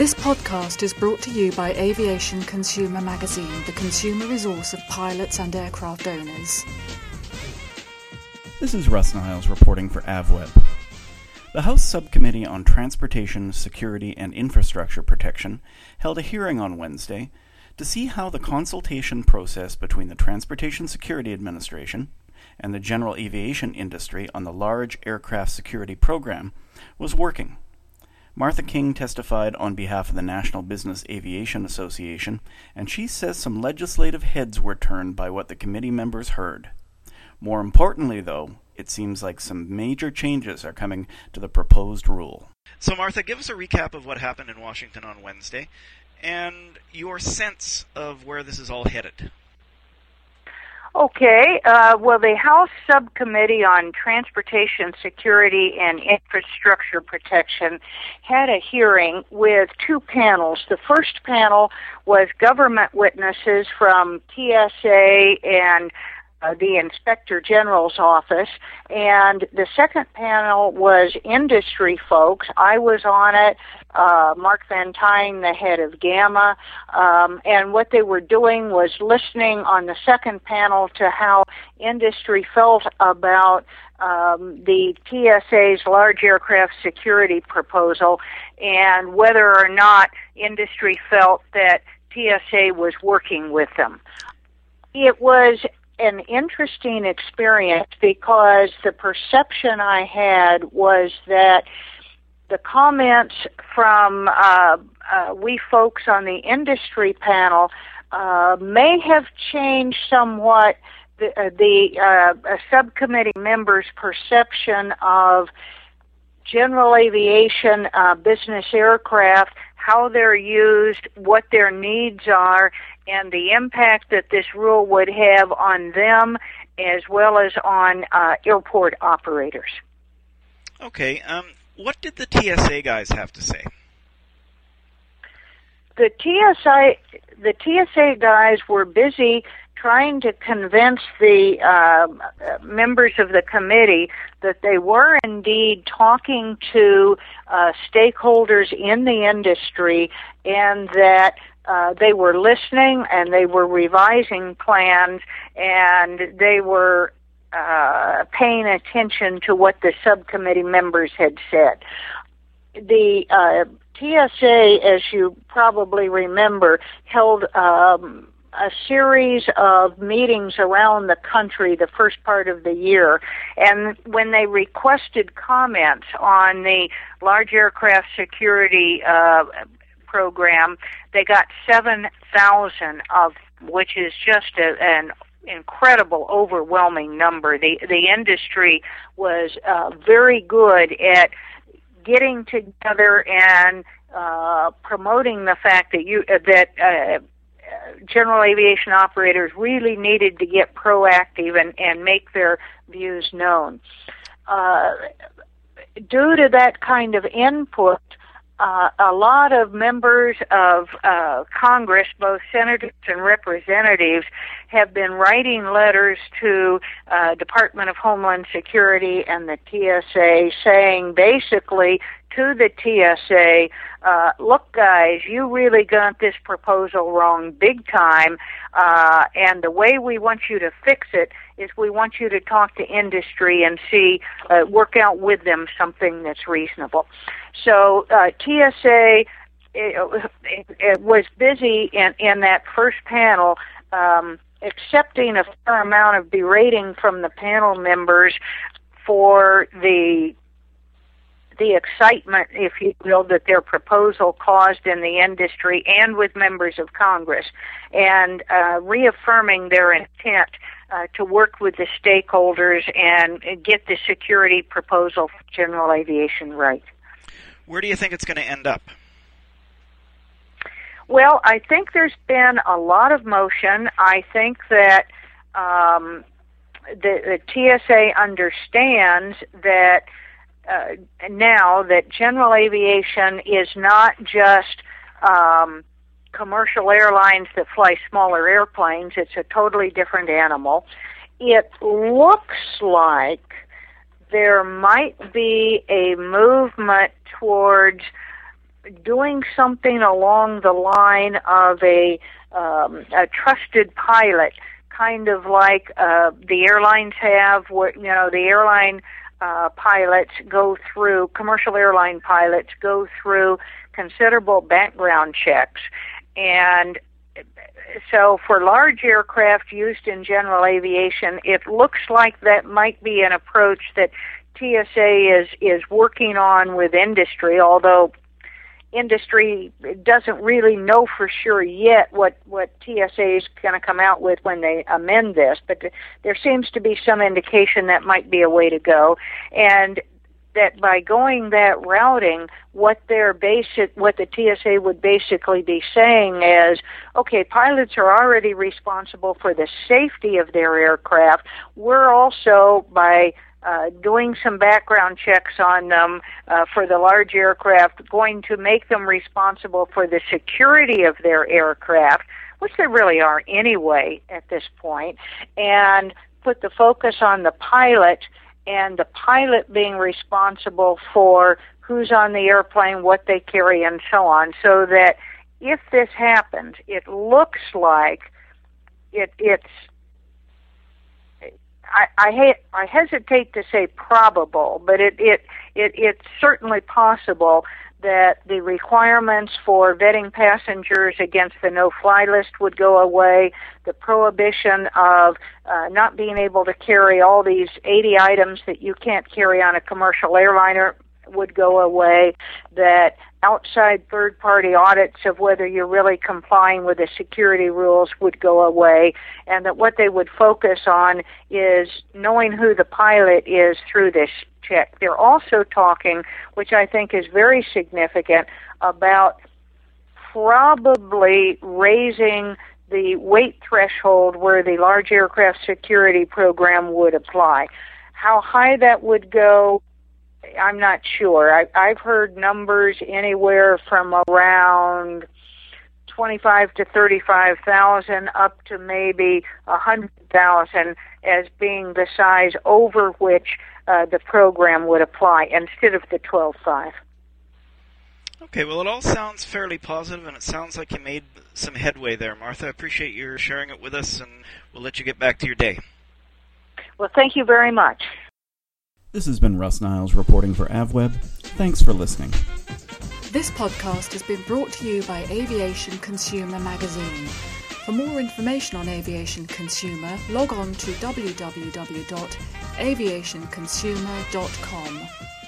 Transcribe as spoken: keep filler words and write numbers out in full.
This podcast is brought to you by Aviation Consumer Magazine, the consumer resource of pilots and aircraft owners. This is Russ Niles reporting for AvWeb. The House Subcommittee on Transportation, Security, and Infrastructure Protection held a hearing on Wednesday to see how the consultation process between the Transportation Security Administration and the general aviation industry on the Large Aircraft Security Program was working. Martha King testified on behalf of the National Business Aviation Association, and she says some legislative heads were turned by what the committee members heard. More importantly, though, it seems like some major changes are coming to the proposed rule. So, Martha, give us a recap of what happened in Washington on Wednesday, and your sense of where this is all headed. Okay, uh, well, the House Subcommittee on Transportation Security and Infrastructure Protection had a hearing with two panels. The first panel was government witnesses from T S A and uh, the Inspector General's office, and the second panel was industry folks. I was on it. Uh, Mark Van Tyne, the head of GAMA, um, and what they were doing was listening on the second panel to how industry felt about um, the T S A's large aircraft security proposal and whether or not industry felt that T S A was working with them. It was an interesting experience because the perception I had was that the comments from uh, uh, we folks on the industry panel uh, may have changed somewhat the, uh, the uh, subcommittee members' perception of general aviation uh, business aircraft, how they're used, what their needs are, and the impact that this rule would have on them as well as on uh, airport operators. Okay, um... what did the T S A guys have to say? The T S A, the T S A guys were busy trying to convince the uh, members of the committee that they were indeed talking to uh, stakeholders in the industry and that uh, they were listening and they were revising plans and they were Uh, paying attention to what the subcommittee members had said. The uh, T S A, as you probably remember, held um, a series of meetings around the country the first part of the year, and when they requested comments on the large aircraft security uh, program, they got seven thousand of, which is just a, an incredible, overwhelming number. The the industry was uh, very good at getting together and uh, promoting the fact that you uh, that uh, general aviation operators really needed to get proactive and, and make their views known. Uh, due to that kind of input, Uh, a lot of members of uh, Congress, both senators and representatives, have been writing letters to uh, Department of Homeland Security and the T S A saying basically to the T S A, uh, look guys, you really got this proposal wrong big time, uh, and the way we want you to fix it is we want you to talk to industry and see, uh, work out with them something that's reasonable. So uh, T S A it, it, it was busy in, in that first panel um, accepting a fair amount of berating from the panel members for the the excitement, if you will, that their proposal caused in the industry and with members of Congress, and uh, reaffirming their intent uh, to work with the stakeholders and get the security proposal for general aviation right. Where do you think it's going to end up? Well, I think there's been a lot of motion. I think that um, the, the T S A understands that uh, now that general aviation is not just um, commercial airlines that fly smaller airplanes. It's a totally different animal. It looks like there might be a movement towards doing something along the line of a, um, a trusted pilot, kind of like uh, the airlines have, where, you know, the airline uh, pilots go through, commercial airline pilots go through considerable background checks. And so for large aircraft used in general aviation, it looks like that might be an approach that T S A is, is working on with industry, although industry doesn't really know for sure yet what, what T S A is going to come out with when they amend this, but there seems to be some indication that might be a way to go, and that by going that routing, what their basic, what the T S A would basically be saying is, okay, pilots are already responsible for the safety of their aircraft. We're also, by Uh, doing some background checks on them uh, for the large aircraft, going to make them responsible for the security of their aircraft, which they really are anyway at this point, and put the focus on the pilot, and the pilot being responsible for who's on the airplane, what they carry, and so on, so that if this happens, it looks like it, it's I, I, ha- I hesitate to say probable, but it, it, it, it's certainly possible that the requirements for vetting passengers against the no-fly list would go away, the prohibition of uh, not being able to carry all these eighty items that you can't carry on a commercial airliner would go away, that outside third-party audits of whether you're really complying with the security rules would go away, and that what they would focus on is knowing who the pilot is through this check. They're also talking, which I think is very significant, about probably raising the weight threshold where the large aircraft security program would apply. How high that would go, I'm not sure. I, I've heard numbers anywhere from around twenty-five to thirty-five thousand up to maybe one hundred thousand as being the size over which uh, the program would apply instead of the twelve five. Okay, well, it all sounds fairly positive, and it sounds like you made some headway there, Martha. I appreciate your sharing it with us, and we'll let you get back to your day. Well, thank you very much. This has been Russ Niles reporting for AvWeb. Thanks for listening. This podcast has been brought to you by Aviation Consumer Magazine. For more information on Aviation Consumer, log on to w w w dot aviation consumer dot com.